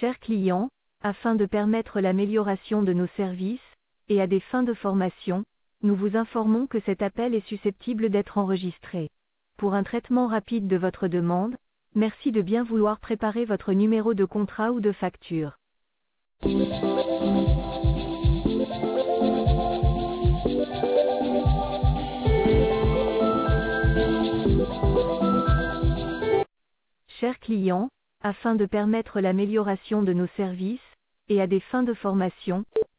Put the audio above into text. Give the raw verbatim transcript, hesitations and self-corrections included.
Chers clients, afin de permettre l'amélioration de nos services, et à des fins de formation, nous vous informons que cet appel est susceptible d'être enregistré. Pour un traitement rapide de votre demande, merci de bien vouloir préparer votre numéro de contrat ou de facture. Chers clients, afin de permettre l'amélioration de nos services, et à des fins de formation,